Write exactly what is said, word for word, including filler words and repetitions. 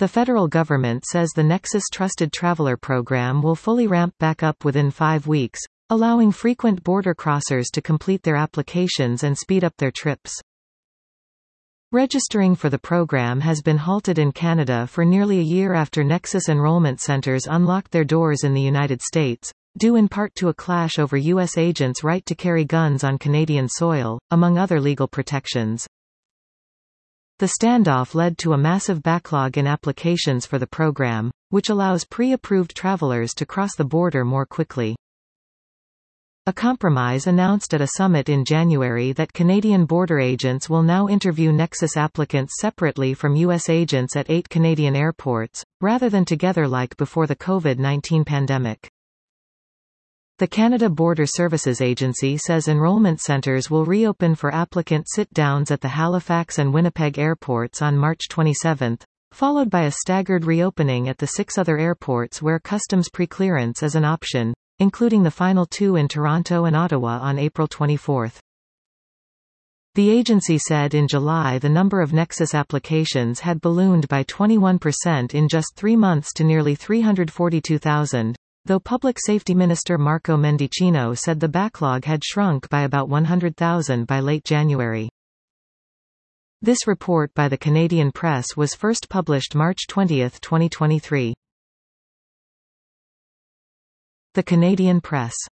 The federal government says the Nexus Trusted Traveler program will fully ramp back up within five weeks, allowing frequent border crossers to complete their applications and speed up their trips. Registering for the program has been halted in Canada for nearly a year after Nexus enrollment centers unlocked their doors in the United States, due in part to a clash over U S agents' right to carry guns on Canadian soil, among other legal protections. The standoff led to a massive backlog in applications for the program, which allows pre-approved travelers to cross the border more quickly. A compromise announced at a summit in January that Canadian border agents will now interview Nexus applicants separately from U S agents at eight Canadian airports, rather than together like before the COVID nineteen pandemic. The Canada Border Services Agency says enrollment centres will reopen for applicant sit-downs at the Halifax and Winnipeg airports on March twenty-seventh, followed by a staggered reopening at the six other airports where customs pre-clearance is an option, including the final two in Toronto and Ottawa on April twenty-fourth. The agency said in July the number of Nexus applications had ballooned by twenty-one percent in just three months to nearly three hundred forty-two thousand, though Public Safety Minister Marco Mendicino said the backlog had shrunk by about one hundred thousand by late January. This report by the Canadian Press was first published March twentieth, twenty twenty-three. The Canadian Press.